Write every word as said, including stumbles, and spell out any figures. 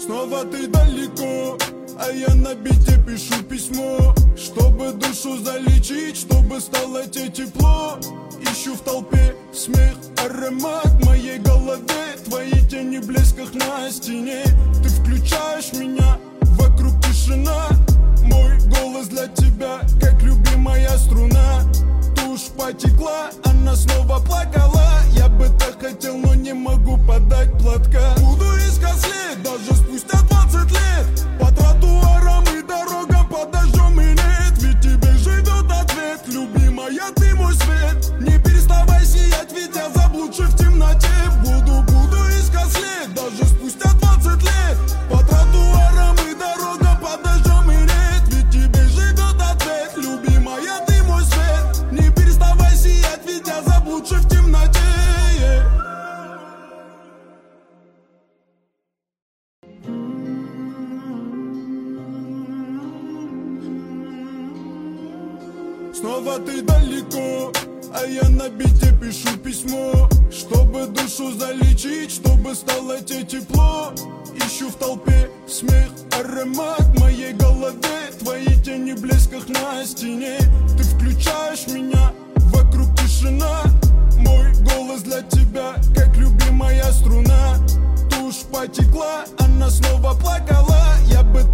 Снова ты далеко, а я на бите пишу письмо, чтобы душу залечить, чтобы стало тебе тепло. Ищу в толпе смех, аромат в моей голове, твои тени в блесках на стене. Ты включаешь меня, вокруг тишина, мой голос для тебя, как любимая струна. Тушь потекла, она снова плакала. Я бы так хотел, но не могу подать платка. Буду искать след, даже спустя двадцать лет, по тротуарам и дорогам, под дождем и нет. Ведь тебе же идет ответ, любимая, ты мой свет. Не переставай сиять, ведь я заблудший в темноте. Буду, буду искать след, даже спустя двадцать лет, по тротуарам и дорогам, под дождем и нет. Ведь тебе же идет ответ, любимая, ты мой свет. Не переставай сиять, ведь я заблудший в темноте. Снова ты далеко, а я на бите пишу письмо, чтобы душу залечить, чтобы стало тебе тепло. Ищу в толпе смех, аромат в моей голове, твои тени в блесках на стене. Ты включаешь меня,